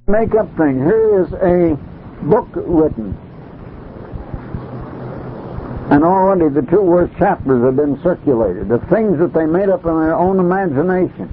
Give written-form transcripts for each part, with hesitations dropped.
Make up things. Here is a book written, and already the two worst chapters have been circulated of things that they made up in their own imagination.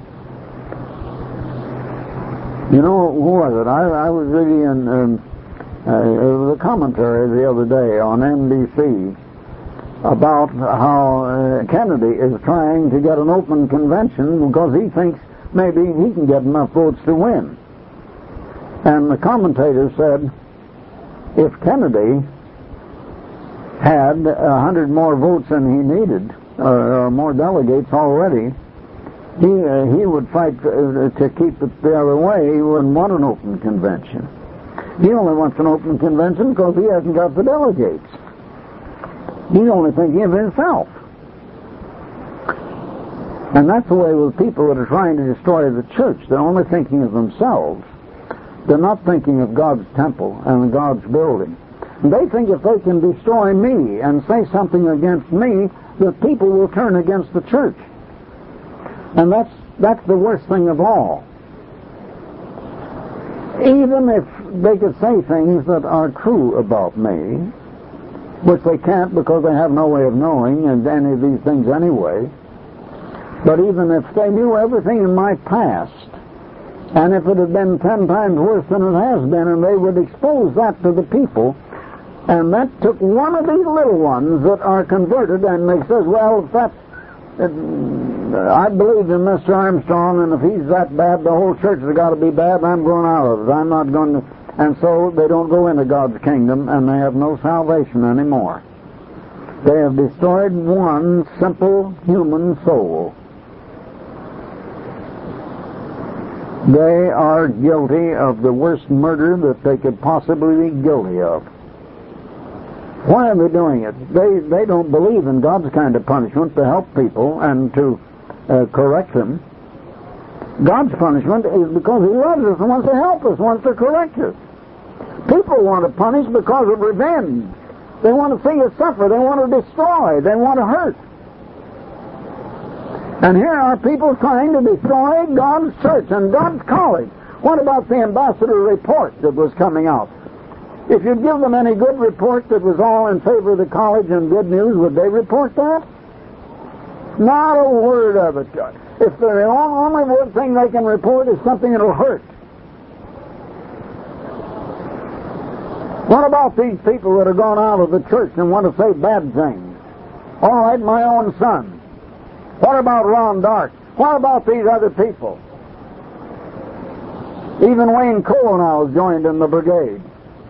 You know, who was it? I was reading the commentary the other day on NBC about how Kennedy is trying to get an open convention because he thinks maybe he can get enough votes to win. And the commentator said, if Kennedy had 100 more votes than he needed, or more delegates already, he would fight to keep it the other way. He wouldn't want an open convention. He only wants an open convention because he hasn't got the delegates. He's only thinking of himself. And that's the way with people that are trying to destroy the church. They're only thinking of themselves. They're not thinking of God's temple and God's building. And they think if they can destroy me and say something against me, the people will turn against the church. And that's the worst thing of all. Even if they could say things that are true about me, which they can't because they have no way of knowing and any of these things anyway, but even if they knew everything in my past, and if it had been 10 times worse than it has been, and they would expose that to the people, and that took one of these little ones that are converted, and they says, well, if that's, I believe in Mr. Armstrong, and if he's that bad, the whole church has got to be bad, I'm going out of it. I'm not going to... And so they don't go into God's kingdom, and they have no salvation anymore. They have destroyed one simple human soul. They are guilty of the worst murder that they could possibly be guilty of. Why are they doing it? They don't believe in God's kind of punishment to help people and to correct them. God's punishment is because He loves us and wants to help us, wants to correct us. People want to punish because of revenge. They want to see us suffer. They want to destroy. They want to hurt. And here are people trying to destroy God's church and God's college. What about the ambassador report that was coming out? If you'd give them any good report that was all in favor of the college and good news, would they report that? Not a word of it. If the only thing they can report is something that will hurt. What about these people that are gone out of the church and want to say bad things? All right, my own son. What about Ron Dark? What about these other people? Even Wayne Cole now is joined in the brigade.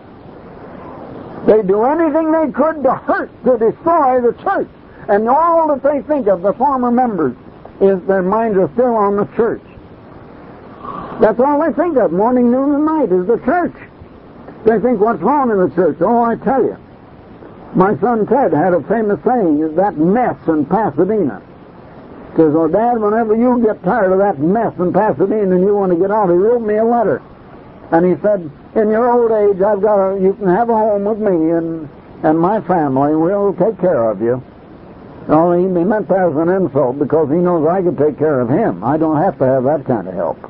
They do anything they could to hurt, to destroy the church. And all that they think of, the former members, is their minds are still on the church. That's all they think of, morning, noon, and night, is the church. They think, what's wrong in the church? Oh, I tell you. My son Ted had a famous saying, that mess in Pasadena. He says, oh, Dad, whenever you get tired of that mess in Pasadena and you want to get out, he wrote me a letter. And he said, in your old age, you can have a home with me and my family. We'll take care of you. Well, he meant that as an insult because he knows I can take care of him. I don't have to have that kind of help.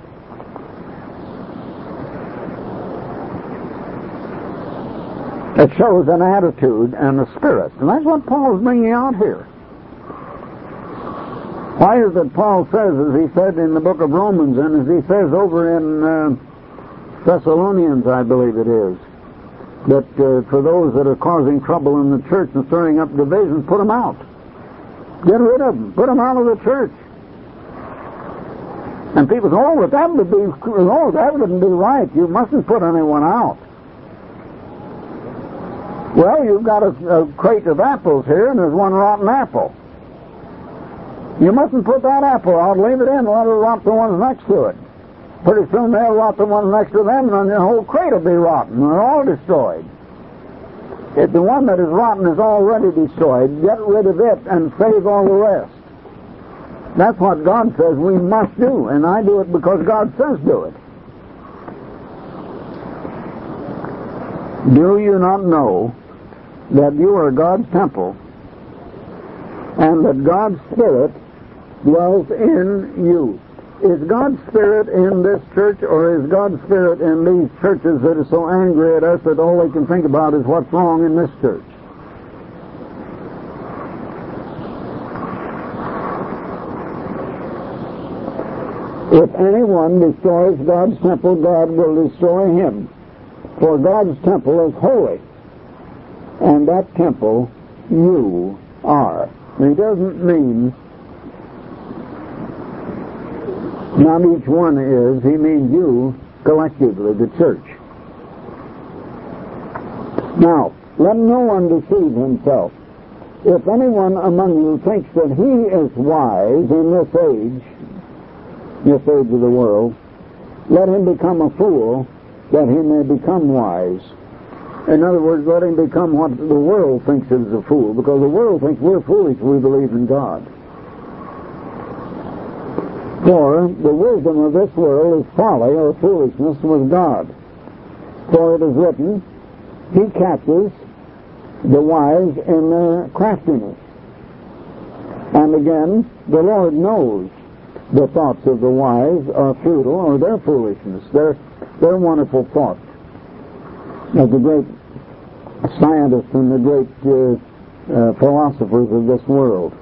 It shows an attitude and a spirit. And that's what Paul's bringing out here. Why is it Paul says, as he said in the book of Romans, and as he says over in Thessalonians, I believe it is, that for those that are causing trouble in the church and stirring up divisions, put them out. Get rid of them. Put them out of the church. And people say, oh, but that wouldn't be right. You mustn't put anyone out. Well, you've got a crate of apples here, and there's one rotten apple. You mustn't put that apple out. Leave it in and let it rot the ones next to it. Pretty soon they'll rot the ones next to them, and then the whole crate will be rotten. They're all destroyed. If the one that is rotten is already destroyed, get rid of it and save all the rest. That's what God says we must do, and I do it because God says do it. Do you not know that you are God's temple and that God's Spirit dwells in you? is God's Spirit in this church, or is God's Spirit in these churches that are so angry at us that all they can think about is what's wrong in this church? If anyone destroys God's temple, God will destroy him. For God's temple is holy, and that temple you are. He doesn't mean not each one is, he means you collectively, the church. Now, let no one deceive himself. If anyone among you thinks that he is wise in this age of the world, let him become a fool, that he may become wise. In other words, let him become what the world thinks is a fool, because the world thinks we're foolish if we believe in God. For the wisdom of this world is folly or foolishness with God. For it is written, He catches the wise in their craftiness. And again, the Lord knows the thoughts of the wise are futile, or their foolishness, their wonderful thoughts. As the great scientists and the great philosophers of this world.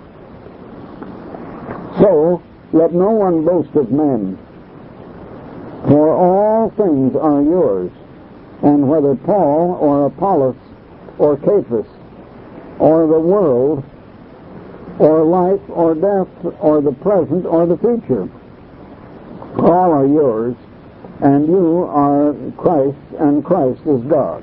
So, let no one boast of men, for all things are yours, and whether Paul or Apollos or Cephas or the world or life or death or the present or the future, all are yours, and you are Christ, and Christ is God.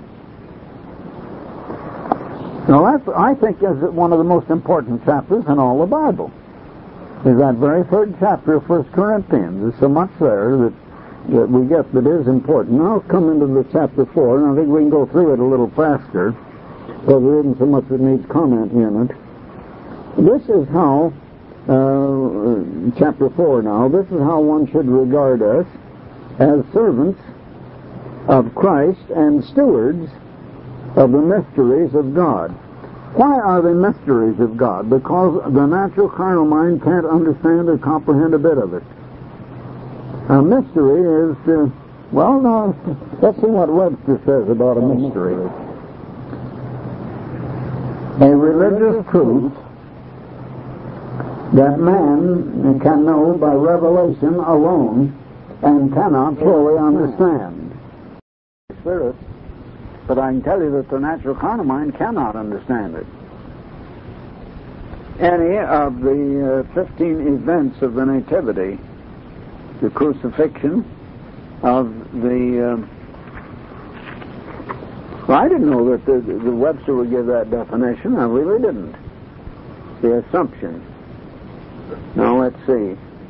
Now that, I think, is one of the most important chapters in all the Bible. Is that very third chapter of 1 Corinthians. There's so much there that we get that is important. Now I'll come into the chapter 4, and I think we can go through it a little faster, because there isn't so much that needs comment in it. This is how, chapter 4 now, this is how one should regard us as servants of Christ and stewards of the mysteries of God. Why are they mysteries of God? Because the natural carnal mind can't understand or comprehend a bit of it. A mystery is, well, now, let's see what Webster says about a mystery. A religious truth that man can know by revelation alone and cannot fully understand. Spirit. But I can tell you that the natural carnal mind cannot understand it. Any of the 15 events of the Nativity, the crucifixion of the... well, I didn't know that the Webster would give that definition. I really didn't. The Assumption. Now, let's see.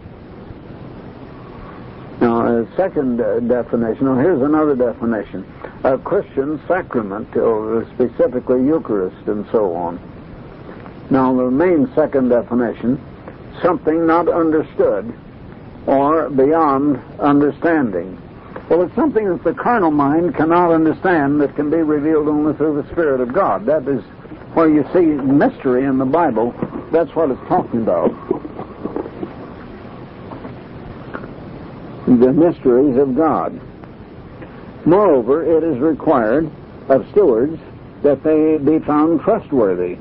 Now, a second definition. Now, here's another definition. A Christian sacrament, or specifically Eucharist, and so on. Now, the main second definition, something not understood or beyond understanding. Well, it's something that the carnal mind cannot understand that can be revealed only through the Spirit of God. That is where you see mystery in the Bible. That's what it's talking about. The mysteries of God. Moreover, it is required of stewards that they be found trustworthy.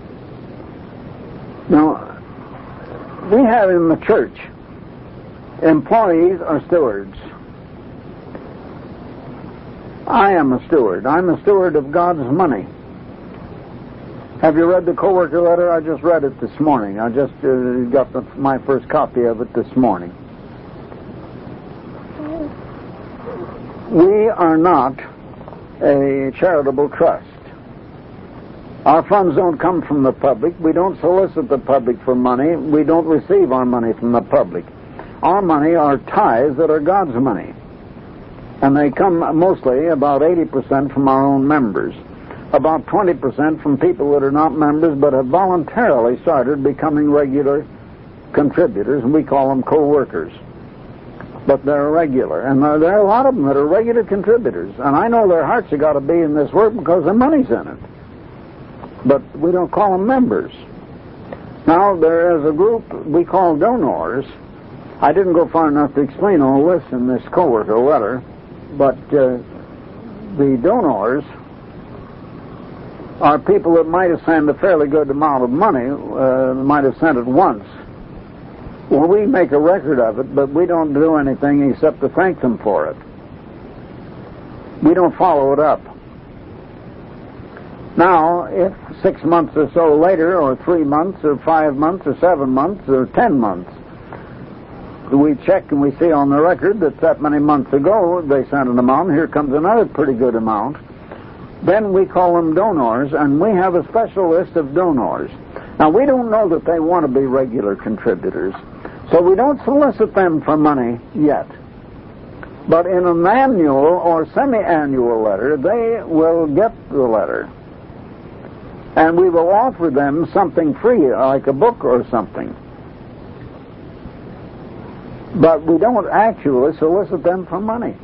Now, we have in the church, employees are stewards. I am a steward. I'm a steward of God's money. Have you read the co-worker letter? I just read it this morning. I just got my first copy of it this morning. We are not a charitable trust. Our funds don't come from the public. We don't solicit the public for money. We don't receive our money from the public. Our money are tithes that are God's money. And they come mostly, about 80%, from our own members. About 20% from people that are not members but have voluntarily started becoming regular contributors, and we call them co-workers. But they're regular, and there are a lot of them that are regular contributors. And I know their hearts have got to be in this work because their money's in it. But we don't call them members. Now, there is a group we call donors. I didn't go far enough to explain all this in this coworker letter, but the donors are people that might have sent a fairly good amount of money, might have sent it once. Well, we make a record of it, but we don't do anything except to thank them for it. We don't follow it up. Now, if 6 months or so later, or 3 months, or 5 months, or 7 months, or 10 months, we check and we see on the record that many months ago they sent an amount, here comes another pretty good amount, then we call them donors, and we have a special list of donors. Now, we don't know that they want to be regular contributors, so we don't solicit them for money yet. But in an annual or semi-annual letter, they will get the letter. And we will offer them something free, like a book or something. But we don't actually solicit them for money.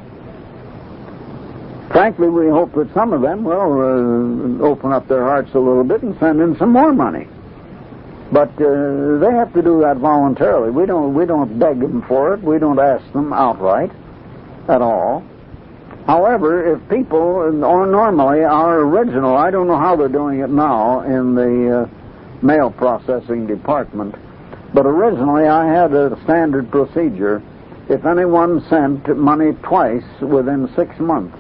Frankly, we hope that some of them will open up their hearts a little bit and send in some more money. But they have to do that voluntarily. We don't beg them for it. We don't ask them outright at all. However, if people, or normally our original, I don't know how they're doing it now in the mail processing department, but originally I had a standard procedure. If anyone sent money twice within 6 months,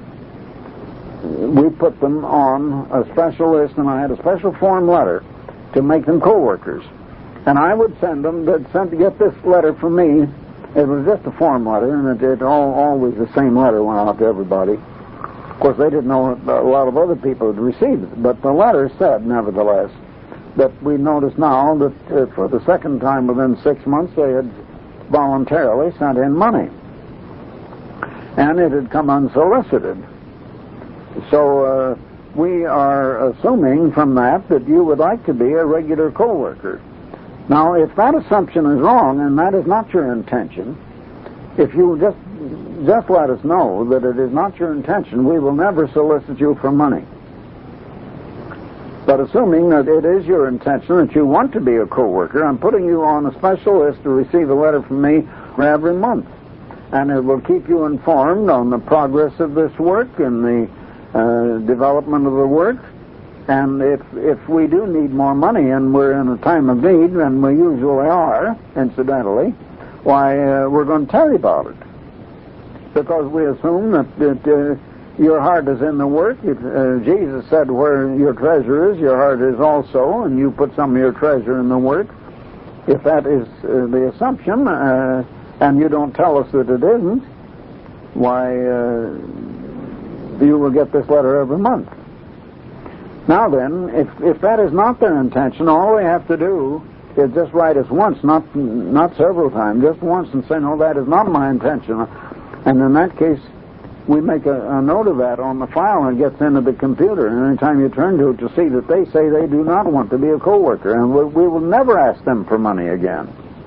we put them on a special list, and I had a special form letter to make them co-workers. And I would send them, they'd get this letter from me. It was just a form letter, and it always the same letter went out to everybody. Of course, they didn't know a lot of other people had received it, but the letter said, nevertheless, that we noticed now that for the second time within 6 months they had voluntarily sent in money. And it had come unsolicited. So we are assuming from that you would like to be a regular co-worker. Now, if that assumption is wrong, and that is not your intention, if you just let us know that it is not your intention, we will never solicit you for money. But assuming that it is your intention that you want to be a co-worker, I'm putting you on a special list to receive a letter from me every month. And it will keep you informed on the progress of this work and the development of the work. And if we do need more money and we're in a time of need, and we usually are, incidentally, why, we're going to tell you about it. Because we assume that your heart is in the work. Jesus said, where your treasure is, your heart is also, and you put some of your treasure in the work. If that is the assumption, and you don't tell us that it isn't, why, you will get this letter every month. Now then, if that is not their intention, all they have to do is just write us once, not several times, just once, and say, no, that is not my intention. And in that case, we make a note of that on the file, and it gets into the computer. And any time you turn to it, to see that they say they do not want to be a co-worker, and we will never ask them for money again.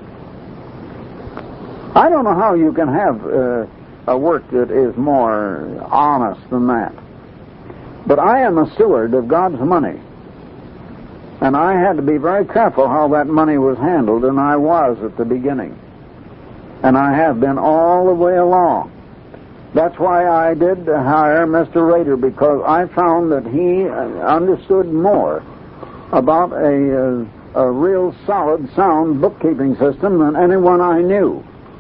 I don't know how you can have a work that is more honest than that. But I am a steward of God's money. And I had to be very careful how that money was handled, and I was at the beginning. And I have been all the way along. That's why I did hire Mr. Rader, because I found that he understood more about a real solid, sound bookkeeping system than anyone I knew.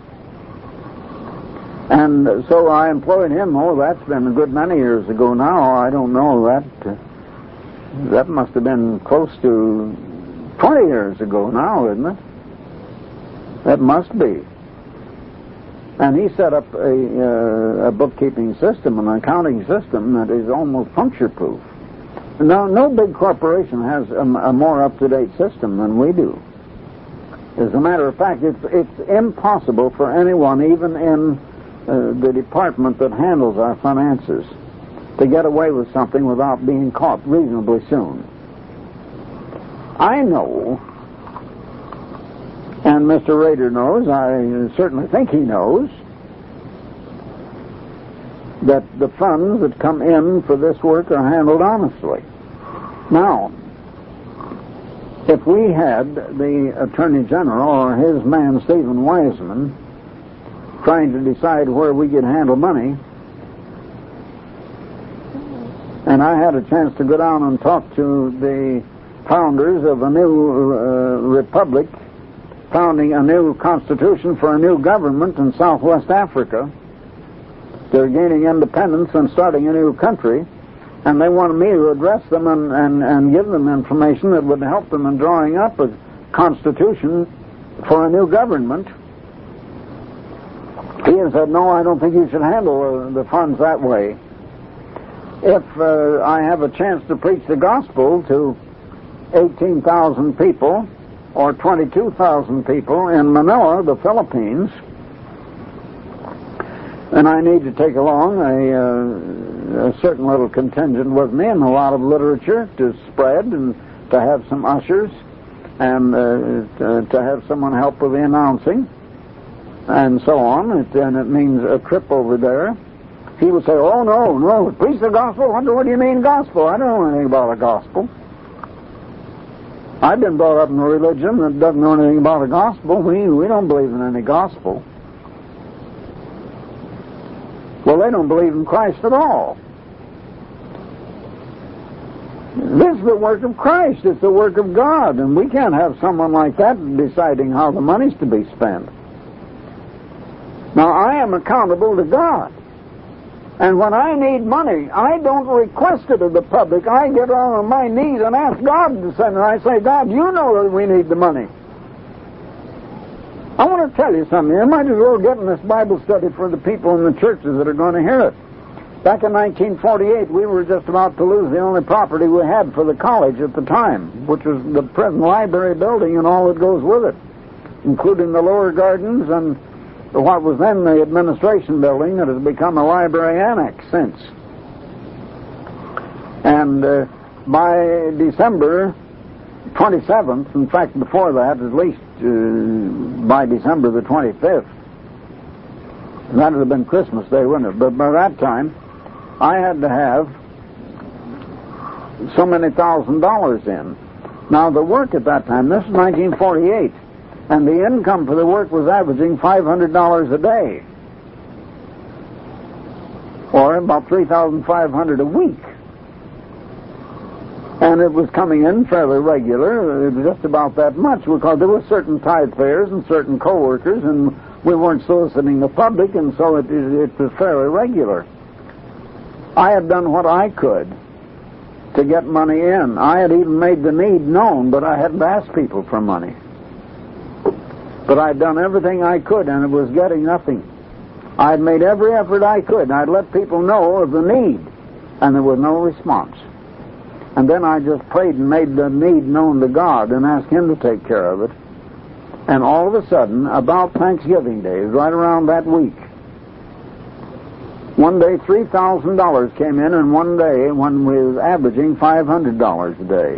And so I employed him. Oh, that's been a good many years ago now. I don't know. That must have been close to 20 years ago now, isn't it? That must be. And he set up a bookkeeping system, an accounting system that is almost puncture-proof. Now, no big corporation has a more up-to-date system than we do. As a matter of fact, it's impossible for anyone, even in the department that handles our finances, to get away with something without being caught reasonably soon. I know, and Mr. Rader knows, I certainly think he knows, that the funds that come in for this work are handled honestly. Now, if we had the Attorney General or his man, Stephen Wiseman, trying to decide where we could handle money, and I had a chance to go down and talk to the founders of a new republic, founding a new constitution for a new government in Southwest Africa. They're gaining independence and starting a new country, and they wanted me to address them and give them information that would help them in drawing up a constitution for a new government. He had said, no, I don't think you should handle the funds that way. If I have a chance to preach the gospel to 18,000 people or 22,000 people in Manila, the Philippines, and I need to take along a certain little contingent with me and a lot of literature to spread and to have some ushers and to have someone help with the announcing and so on, and it means a trip over there. He would say, oh, no, preach the gospel? What do you mean gospel? I don't know anything about a gospel. I've been brought up in a religion that doesn't know anything about a gospel. We don't believe in any gospel. Well, they don't believe in Christ at all. This is the work of Christ. It's the work of God, and we can't have someone like that deciding how the money's to be spent. Now, I am accountable to God. And when I need money, I don't request it of the public. I get on my knees and ask God to send it. I say, God, you know that we need the money. I want to tell you something. You might as well get in this Bible study for the people in the churches that are going to hear it. Back in 1948, we were just about to lose the only property we had for the college at the time, which was the present library building and all that goes with it, including the lower gardens and what was then the administration building that has become a library annex since. And by December 27th, in fact before that, at least by December the 25th, that would have been Christmas Day, wouldn't it? But by that time, I had to have so many $1,000s in. Now the work at that time, this is 1948, and the income for the work was averaging $500 a day, or about $3,500 a week. And it was coming in fairly regular, just about that much, because there were certain tithe payers and certain co-workers, and we weren't soliciting the public, and so it was fairly regular. I had done what I could to get money in. I had even made the need known, but I hadn't asked people for money. But I'd done everything I could, and it was getting nothing. I'd made every effort I could, and I'd let people know of the need, and there was no response. And then I just prayed and made the need known to God and asked Him to take care of it. And all of a sudden, about Thanksgiving Day, right around that week, one day $3,000 came in, and one day when we were averaging $500 a day.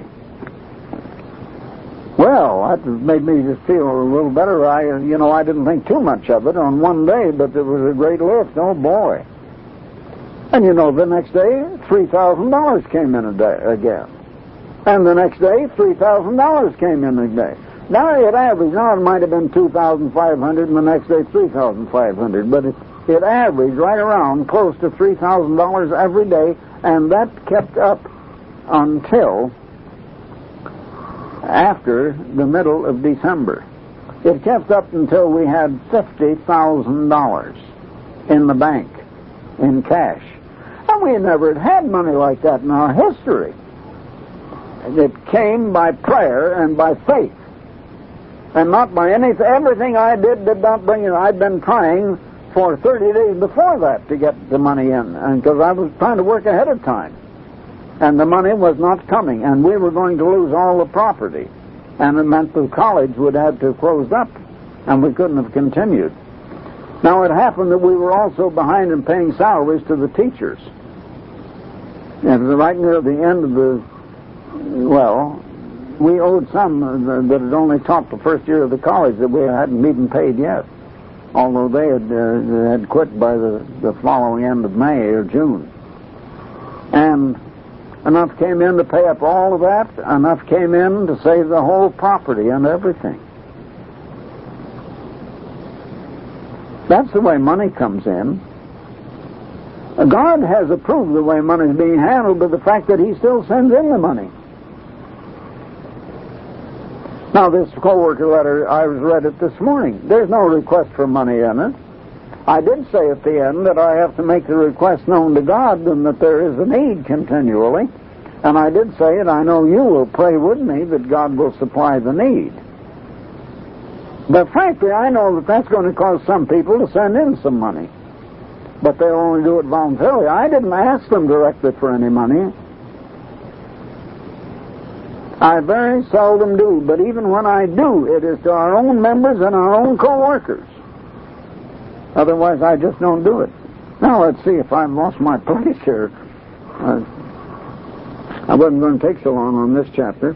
Well, that made me just feel a little better. I didn't think too much of it on one day, but it was a great lift. Oh, boy. And the next day, $3,000 came in a day again. And the next day, $3,000 came in a day. Now it averaged, it might have been $2,500, and the next day $3,500, but it averaged right around close to $3,000 every day, and that kept up until after the middle of December. It kept up until we had $50,000 in the bank, in cash. And we never had money like that in our history. It came by prayer and by faith, and not by anything. Everything I did not bring it. I'd been trying for 30 days before that to get the money in, and because I was trying to work ahead of time. And the money was not coming, and we were going to lose all the property. And it meant the college would have to close up, and we couldn't have continued. Now, it happened that we were also behind in paying salaries to the teachers. And right near the end of we owed some that had only taught the first year of the college that we hadn't even paid yet, although they had quit by the following end of May or June. And Enough came in to pay up all of that. Enough came in to save the whole property and everything. That's the way money comes in. God has approved the way money is being handled by the fact that He still sends in the money. Now, this co-worker letter, I read it this morning. There's no request for money in it. I did say at the end that I have to make the request known to God and that there is a need continually. And I did say it, I know you will pray with me that God will supply the need. But frankly, I know that that's going to cause some people to send in some money. But they'll only do it voluntarily. I didn't ask them directly for any money. I very seldom do, but even when I do, it is to our own members and our own co-workers. Otherwise, I just don't do it. Now, let's see if I've lost my place here. I wasn't going to take so long on this chapter.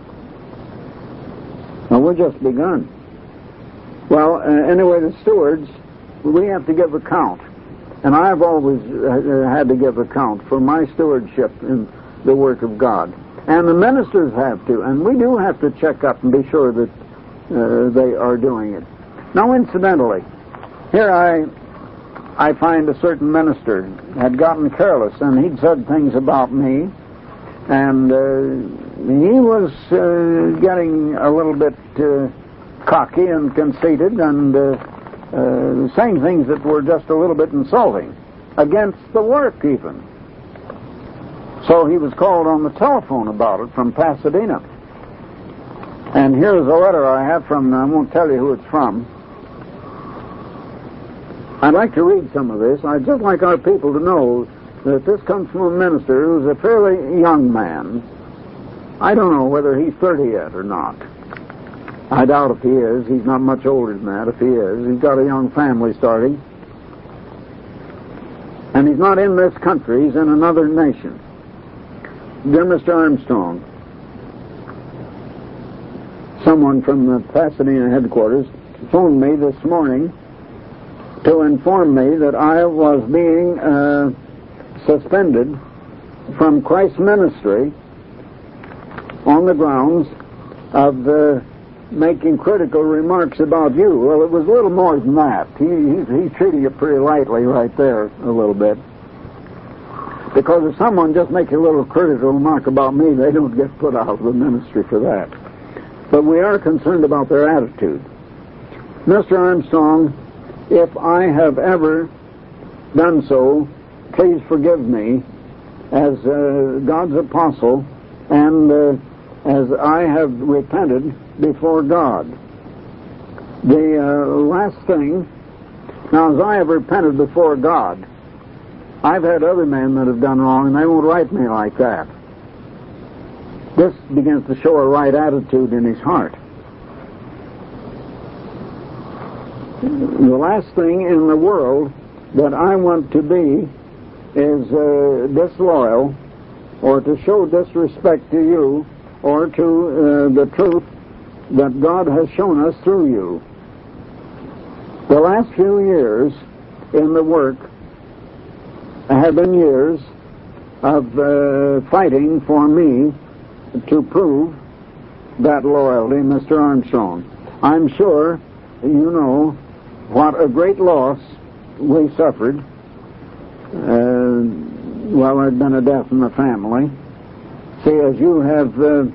Well, we've just begun. Well, anyway, the stewards, we have to give account. And I've always had to give account for my stewardship in the work of God. And the ministers have to. And we do have to check up and be sure that they are doing it. Now, incidentally, here I find a certain minister had gotten careless, and he'd said things about me, and he was getting a little bit cocky and conceited, and saying things that were just a little bit insulting, against the work even. So he was called on the telephone about it from Pasadena. And here's a letter I have from, I won't tell you who it's from. I'd like to read some of this. I'd just like our people to know that this comes from a minister who's a fairly young man. I don't know whether he's 30 yet or not. I doubt if he is. He's not much older than that if he is. He's got a young family starting. And he's not in this country. He's in another nation. Dear Mr. Armstrong, someone from the Pasadena headquarters phoned me this morning to inform me that I was being suspended from Christ's ministry on the grounds of making critical remarks about you. Well, it was a little more than that. He's treating it pretty lightly right there a little bit. Because if someone just makes a little critical remark about me, they don't get put out of the ministry for that. But we are concerned about their attitude. Mr. Armstrong, if I have ever done so, please forgive me as God's apostle and as I have repented before God. The last thing, now as I have repented before God, I've had other men that have done wrong, and they won't write me like that. This begins to show a right attitude in his heart. The last thing in the world that I want to be is disloyal or to show disrespect to you or to the truth that God has shown us through you. The last few years in the work have been years of fighting for me to prove that loyalty, Mr. Armstrong. I'm sure you know what a great loss we suffered. Well, there'd been a death in the family. See, as you have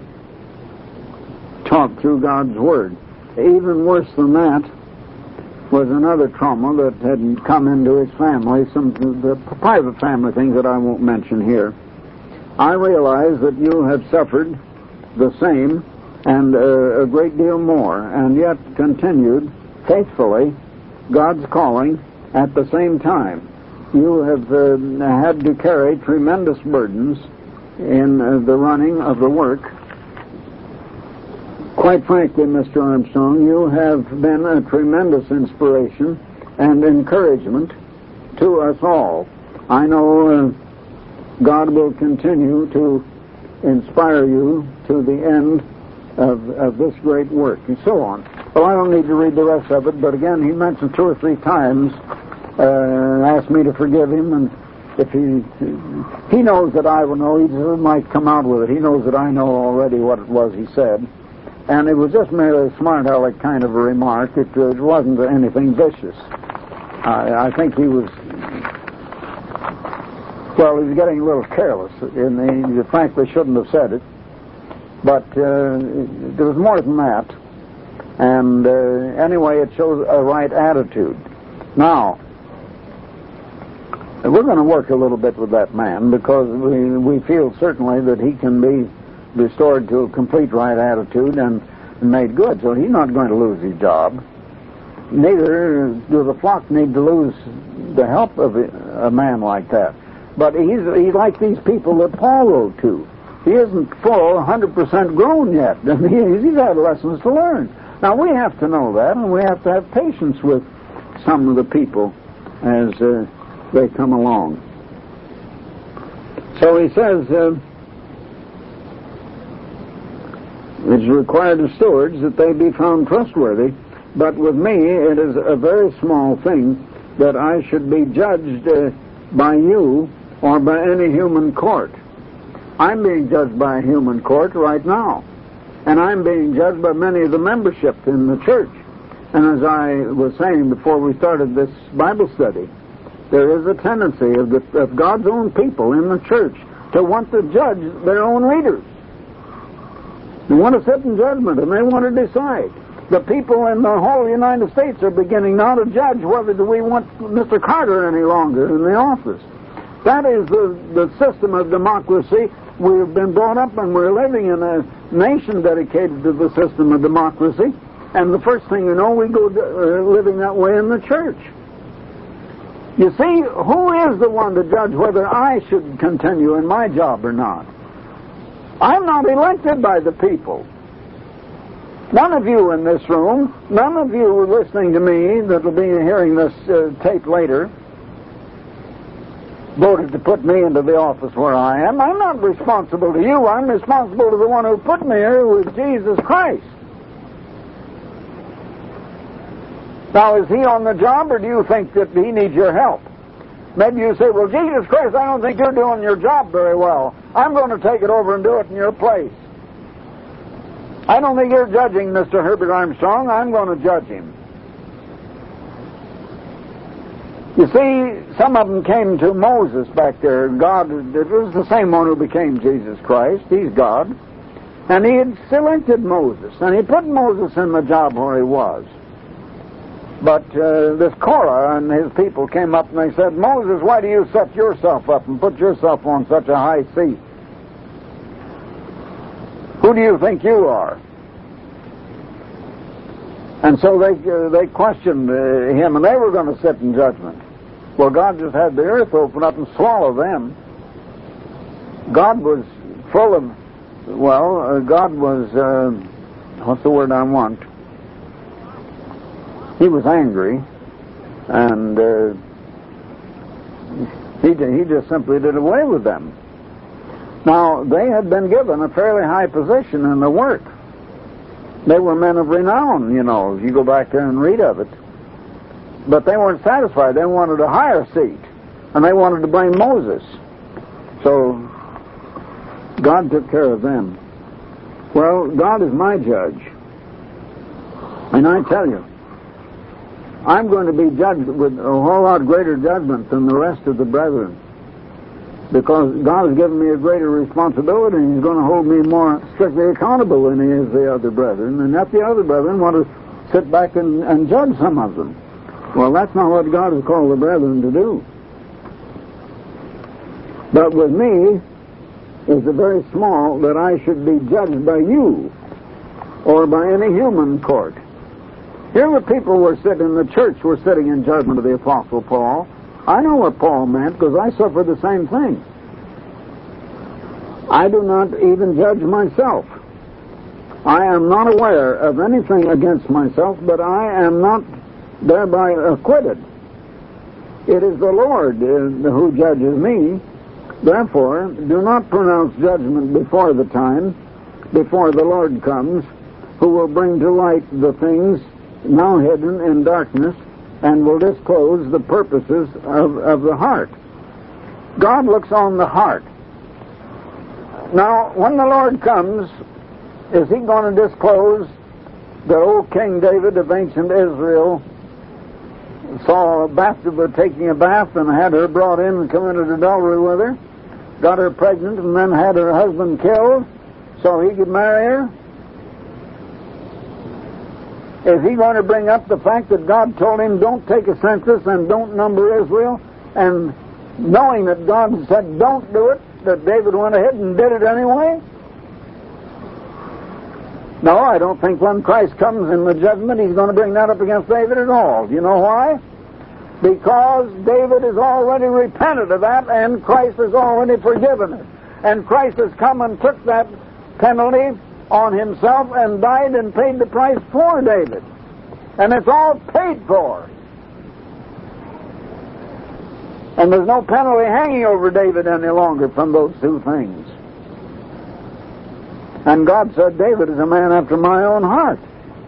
talked through God's Word, even worse than that was another trauma that had come into his family, some the private family things that I won't mention here. I realize that you have suffered the same and a great deal more, and yet continued faithfully God's calling at the same time. You have had to carry tremendous burdens in the running of the work. Quite frankly, Mr. Armstrong, you have been a tremendous inspiration and encouragement to us all. I know God will continue to inspire you to the end of this great work, and so on. Well, I don't need to read the rest of it, but again, he mentioned 2 or 3 times, asked me to forgive him, and if he knows that I will know, he might come out with it. He knows that I know already what it was he said. And it was just merely a smart-aleck kind of a remark. It wasn't anything vicious. I think he was getting a little careless. He frankly shouldn't have said it. But there was more than that. And anyway, it shows a right attitude. Now, we're going to work a little bit with that man because we feel certainly that he can be restored to a complete right attitude and made good. So he's not going to lose his job. Neither do the flock need to lose the help of a man like that. But he's like these people that Paul wrote to. He isn't full, 100% grown yet. He's had lessons to learn. Now, we have to know that, and we have to have patience with some of the people as they come along. So he says, it's required of stewards that they be found trustworthy, but with me it is a very small thing that I should be judged by you or by any human court. I'm being judged by a human court right now, and I'm being judged by many of the membership in the church. And as I was saying before we started this Bible study, there is a tendency of God's own people in the church to want to judge their own leaders. They want to sit in judgment, and they want to decide. The people in the whole United States are beginning now to judge whether do we want Mr. Carter any longer in the office. That is the system of democracy. We've been brought up and we're living in a nation dedicated to the system of democracy. And the first thing you know, we go living that way in the church. You see, who is the one to judge whether I should continue in my job or not? I'm not elected by the people. None of you in this room, none of you listening to me that will be hearing this tape later, voted to put me into the office where I am. I'm not responsible to you. I'm responsible to the one who put me here, who is Jesus Christ. Now, is he on the job, or do you think that he needs your help? Maybe you say, well, Jesus Christ, I don't think you're doing your job very well. I'm going to take it over and do it in your place. I don't think you're judging Mr. Herbert Armstrong. I'm going to judge him. You see, some of them came to Moses back there. God, it was the same one who became Jesus Christ. He's God. And he had selected Moses, and he put Moses in the job where he was. But this Korah and his people came up and they said, Moses, why do you set yourself up and put yourself on such a high seat? Who do you think you are? And so they questioned him, and they were going to sit in judgment. Well, God just had the earth open up and swallow them. God was full of, God was, what's the word I want? He was angry, and he just simply did away with them. Now, they had been given a fairly high position in the work. They were men of renown, you know, if you go back there and read of it. But they weren't satisfied. They wanted a higher seat, and they wanted to blame Moses. So, God took care of them. Well, God is my judge. And I tell you, I'm going to be judged with a whole lot greater judgment than the rest of the brethren, because God has given me a greater responsibility, and He's going to hold me more strictly accountable than He is the other brethren, and that the other brethren want to sit back and judge some of them. Well, that's not what God has called the brethren to do. But with me, it's very small that I should be judged by you or by any human court. Here the people were sitting in the church, were sitting in judgment of the Apostle Paul. I know what Paul meant, because I suffered the same thing. I do not even judge myself. I am not aware of anything against myself, but I am not thereby acquitted. It is the Lord who judges me. Therefore, do not pronounce judgment before the time, before the Lord comes, who will bring to light the things now hidden in darkness, and will disclose the purposes of the heart. God looks on the heart. Now, when the Lord comes, is He going to disclose that old King David of ancient Israel saw Bathsheba taking a bath and had her brought in and committed adultery with her, got her pregnant, and then had her husband killed so he could marry her? Is he going to bring up the fact that God told him, don't take a census and don't number Israel, and knowing that God said don't do it, that David went ahead and did it anyway? No, I don't think when Christ comes in the judgment He's going to bring that up against David at all. Do you know why? Because David has already repented of that, and Christ has already forgiven it. And Christ has come and took that penalty on Himself and died and paid the price for David. And it's all paid for. And there's no penalty hanging over David any longer from those two things. And God said David is a man after my own heart.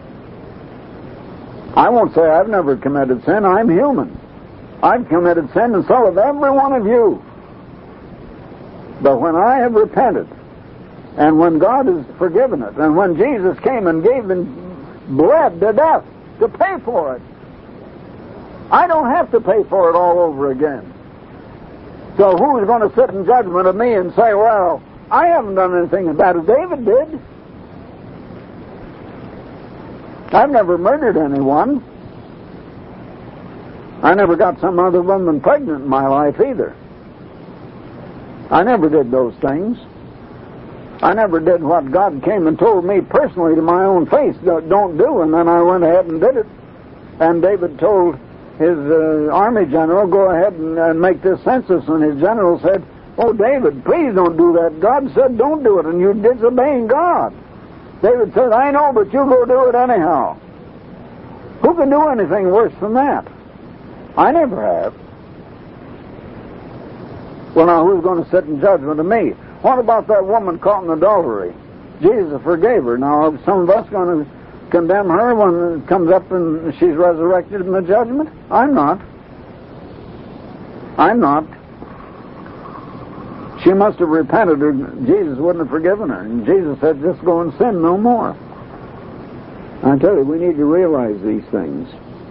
I won't say I've never committed sin. I'm human. I've committed sin, and so have every one of you. But when I have repented, and when God has forgiven it, and when Jesus came and gave and bled to death to pay for it, I don't have to pay for it all over again. So who's going to sit in judgment of me and say, well, I haven't done anything as bad as David did. I've never murdered anyone. I never got some other woman pregnant in my life either. I never did those things. I never did what God came and told me personally to my own face, don't do, and then I went ahead and did it. And David told his army general, go ahead and make this census, and his general said, oh, David, please don't do that. God said don't do it, and you're disobeying God. David said, I know, but you go do it anyhow. Who can do anything worse than that? I never have. Well, now, who's going to sit in judgment of me? What about that woman caught in adultery? Jesus forgave her. Now, are some of us going to condemn her when it comes up and she's resurrected in the judgment? I'm not. I'm not. She must have repented, or Jesus wouldn't have forgiven her. And Jesus said, just go and sin no more. I tell you, we need to realize these things.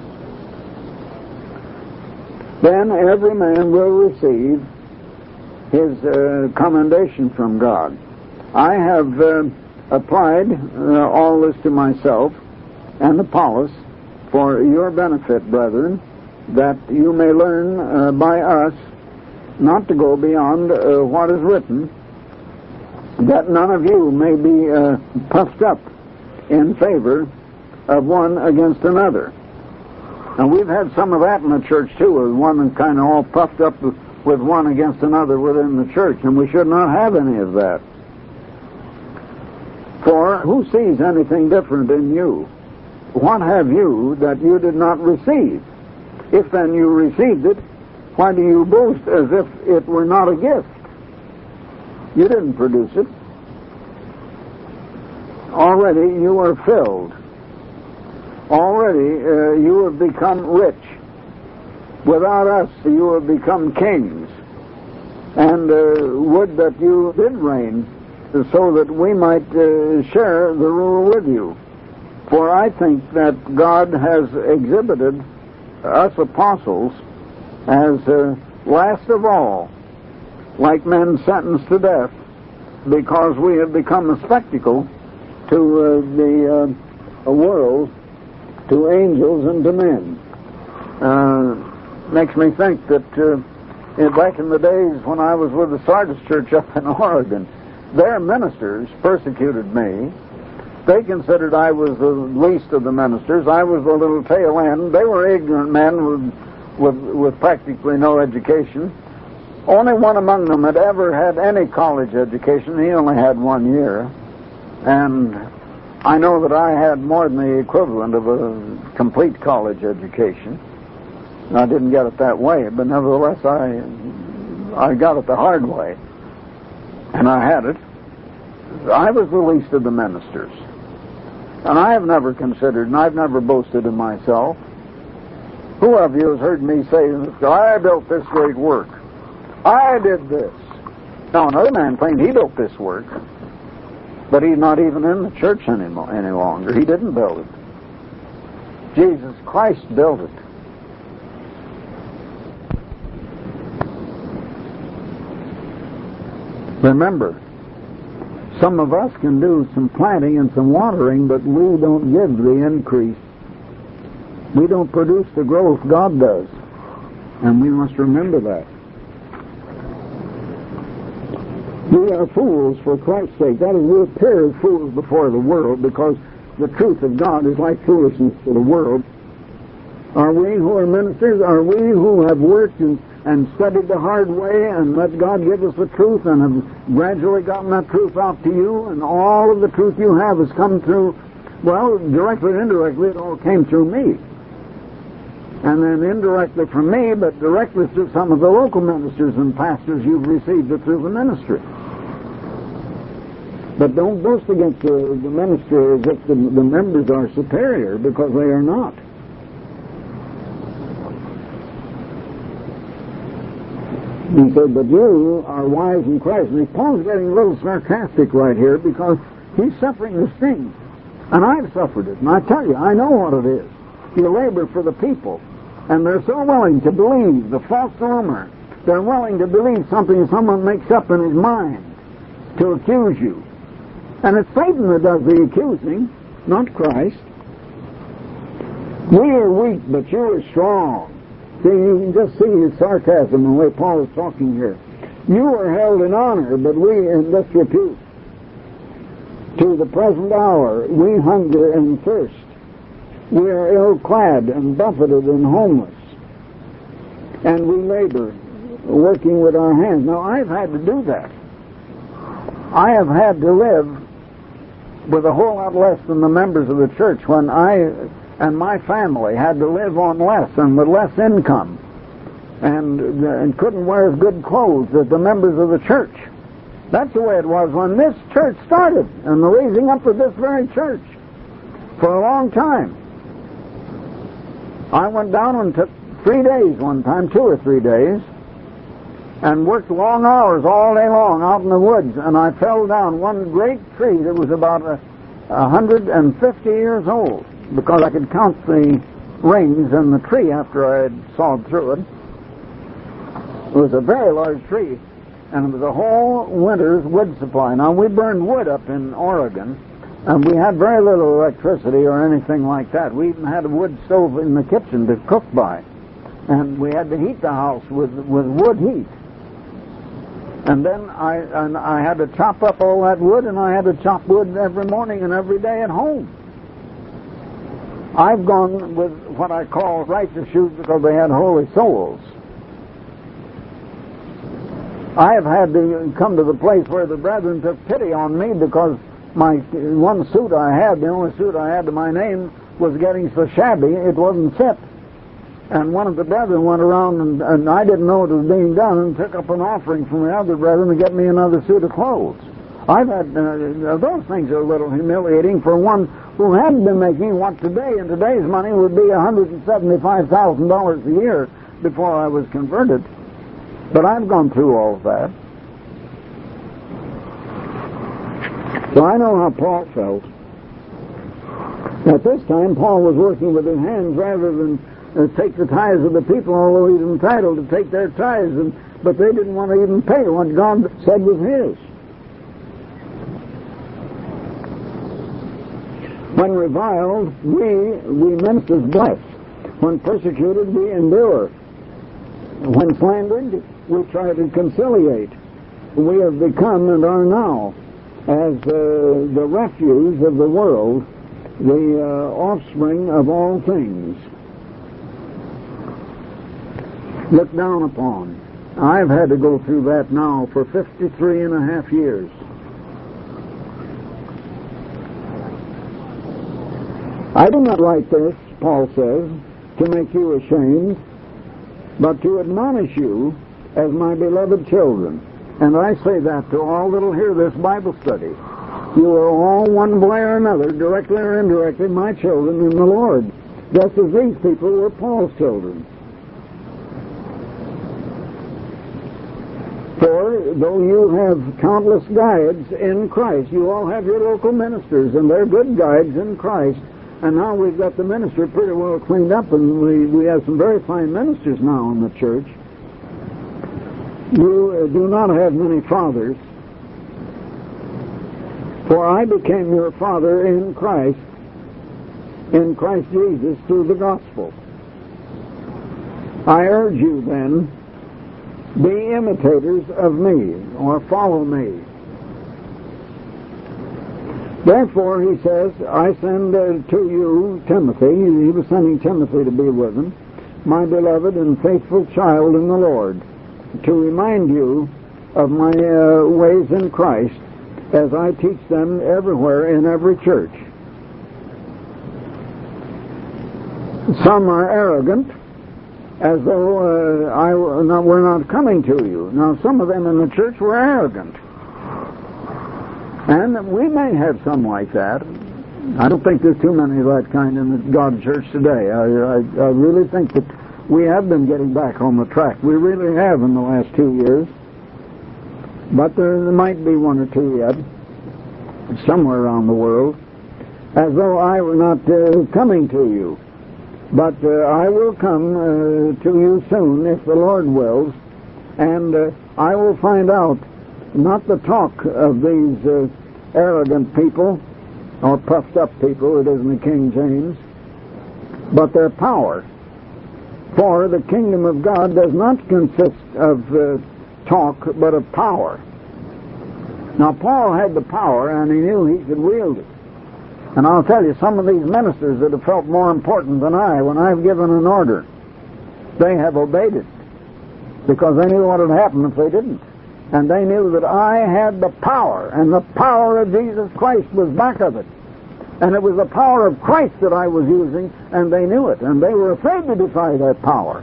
Then every man will receive his commendation from God. I have applied all this to myself and Apollos for your benefit, brethren, that you may learn by us not to go beyond what is written, that none of you may be puffed up in favor of one against another. And we've had some of that in the church too, one kind of all puffed up with one against another within the church, and we should not have any of that. For who sees anything different in you? What have you that you did not receive? If then you received it, why do you boast as if it were not a gift? You didn't produce it. Already you are filled. Already you have become rich. Without us you have become kings. And would that you did reign, so that we might share the rule with you. For I think that God has exhibited us apostles as last of all, like men sentenced to death, because we have become a spectacle to the world, to angels and to men. Makes me think that back in the days when I was with the Sardis Church up in Oregon, their ministers persecuted me. They considered I was the least of the ministers. I was the little tail end. They were ignorant men with practically no education. Only one among them had ever had any college education. He only had 1 year. And I know that I had more than the equivalent of a complete college education. I didn't get it that way, but nevertheless I got it the hard way. And I had it. I was the least of the ministers. And I have never considered, and I've never boasted of myself. Who of you has heard me say, I built this great work? I did this. Now another man claimed he built this work, but he's not even in the church any longer. He didn't build it. Jesus Christ built it. Remember, some of us can do some planting and some watering, but we don't give the increase. We don't produce the growth God does. And we must remember that. We are fools for Christ's sake. That is, we appear as fools before the world because the truth of God is like foolishness to the world. Are we who are ministers, are we who have worked and studied the hard way and let God give us the truth and have gradually gotten that truth out to you, and all of the truth you have has come through, well, directly or indirectly, it all came through me. And then indirectly from me, but directly through some of the local ministers and pastors you've received it through the ministry. But don't boast against the ministry as if the members are superior, because they are not. He said, but you are wise in Christ. And Paul's getting a little sarcastic right here because he's suffering the sting. And I've suffered it. And I tell you, I know what it is. You labor for the people. And they're so willing to believe the false rumor. They're willing to believe something someone makes up in his mind to accuse you. And it's Satan that does the accusing, not Christ. We are weak, but you are strong. See, you can just see his sarcasm in the way Paul is talking here. You are held in honor, but we in disrepute. To the present hour, we hunger and thirst. We are ill-clad and buffeted and homeless. And we labor, working with our hands. Now, I've had to do that. I have had to live with a whole lot less than the members of the church when I and my family had to live on less and with less income and couldn't wear as good clothes as the members of the church. That's the way it was when this church started and the raising up of this very church for a long time. I went down and took 3 days one time, 2 or 3 days, and worked long hours all day long out in the woods, and I fell down one great tree that was about 150 years old, because I could count the rings in the tree after I had sawed through it. It was a very large tree, and it was a whole winter's wood supply. Now, we burned wood up in Oregon, and we had very little electricity or anything like that. We even had a wood stove in the kitchen to cook by, and we had to heat the house with wood heat. And then I had to chop up all that wood, and I had to chop wood every morning and every day at home. I've gone with what I call righteous shoes because they had holy soles. I have had to come to the place where the brethren took pity on me because my one suit I had, the only suit I had to my name, was getting so shabby it wasn't fit. And one of the brethren went around, and I didn't know it was being done, and took up an offering from the other brethren to get me another suit of clothes. I've had, those things are a little humiliating for one who hadn't been making what today, in today's money, would be $175,000 a year before I was converted. But I've gone through all of that. So I know how Paul felt. At this time, Paul was working with his hands rather than take the tithes of the people, although he's entitled to take their tithes, but they didn't want to even pay what God said was his. When reviled, we ministers bless. When persecuted, we endure. When slandered, we try to conciliate. We have become and are now as the refuse of the world, the offspring of all things. Looked down upon. I've had to go through that now for 53 and a half years. I do not write this, Paul says, to make you ashamed, but to admonish you as my beloved children. And I say that to all that will hear this Bible study. You are all one way or another, directly or indirectly, my children in the Lord, just as these people were Paul's children. For though you have countless guides in Christ, you all have your local ministers, and they're good guides in Christ. And now we've got the ministry pretty well cleaned up, and we have some very fine ministers now in the church. You do not have many fathers, for I became your father in Christ Jesus, through the gospel. I urge you then, be imitators of me, or follow me. Therefore, he says, I send to you Timothy. He was sending Timothy to be with him, my beloved and faithful child in the Lord, to remind you of my ways in Christ, as I teach them everywhere in every church. Some are arrogant, as though we're not coming to you. Now, some of them in the church were arrogant. And we may have some like that. I don't think there's too many of that kind in the God church today. I really think that we have been getting back on the track. We really have in the last 2 years. But there might be one or two yet, somewhere around the world, as though I were not coming to you. But I will come to you soon, if the Lord wills, and I will find out not the talk of these arrogant people, or puffed up people, it is in the King James, but their power. For the kingdom of God does not consist of talk, but of power. Now, Paul had the power, and he knew he could wield it. And I'll tell you, some of these ministers that have felt more important than I, when I've given an order, they have obeyed it, because they knew what would happen if they didn't. And they knew that I had the power, and the power of Jesus Christ was back of it. And it was the power of Christ that I was using, and they knew it, and they were afraid to defy that power.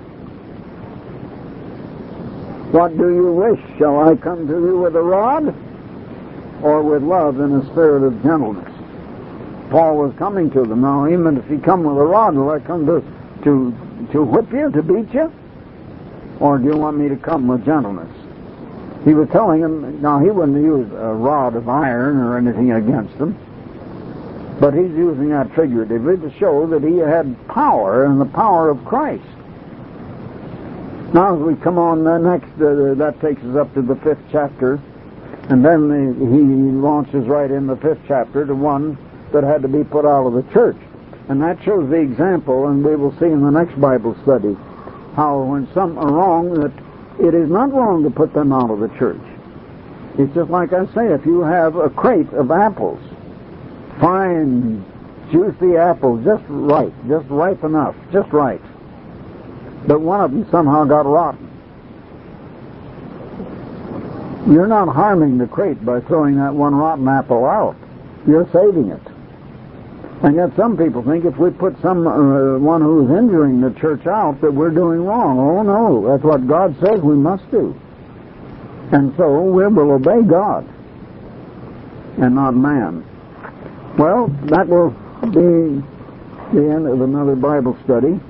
What do you wish? Shall I come to you with a rod, or with love and a spirit of gentleness? Paul was coming to them. Now, even if he come with a rod, will I come to whip you, to beat you? Or do you want me to come with gentleness? He was telling them, now he wouldn't use a rod of iron or anything against them, but he's using that figuratively to show that he had power, and the power of Christ. Now as we come on next, that takes us up to the 5th chapter, and then he launches right in the 5th chapter to one that had to be put out of the church. And that shows the example, and we will see in the next Bible study, how when some are wrong, that it is not wrong to put them out of the church. It's just like I say, if you have a crate of apples, fine, juicy apples, just right, just ripe enough, just right, but one of them somehow got rotten, you're not harming the crate by throwing that one rotten apple out. You're saving it. And yet some people think if we put one who's injuring the church out, that we're doing wrong. Oh no, that's what God says we must do. And so we will obey God and not man. Well, that will be the end of another Bible study.